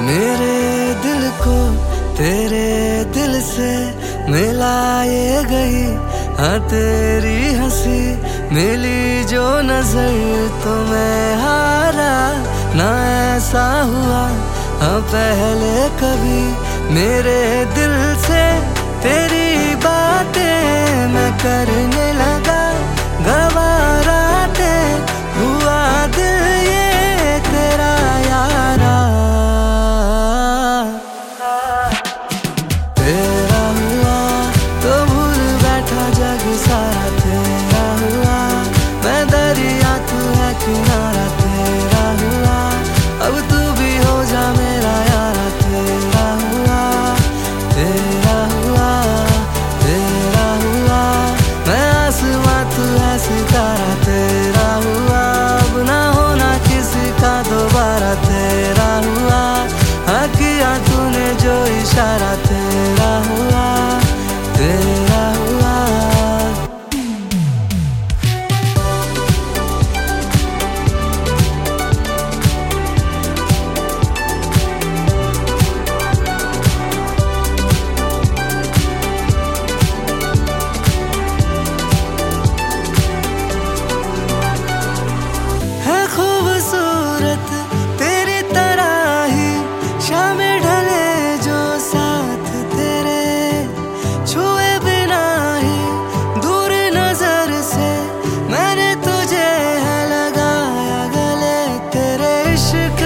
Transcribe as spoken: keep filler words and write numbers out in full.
मेरे दिल को तेरे दिल से मिलाए गई, हाँ तेरी हंसी मिली जो नजर तो मैं हारा। ना ऐसा हुआ हाँ पहले कभी, मेरे दिल से तेरी बातें मैं करने लगा। गवाराते हुआ दिल ये तेरा यारा, तेरा हुआ तो भूल बैठा जग सारा। तेरा हुआ मैं दरिया तू है किनारा, तेरा हुआ अब तू भी हो जा मेरा यारा। तेरा हुआ तेरा हुआ तेरा हुआ मैं आसमां तू है सितारा। तेरा हुआ अब ना होना किसी का दोबारा। तेरा हुआ हाँ किया तूने जो इशारा। तेरा हुआ तेरा हुआ। है खूबसूरत तेरी तरह ही शाम ढले जो साथ तेरे, छुए बिना ही दूर नजर से मैंने तुझे है लगाया गले। तेरे इश्क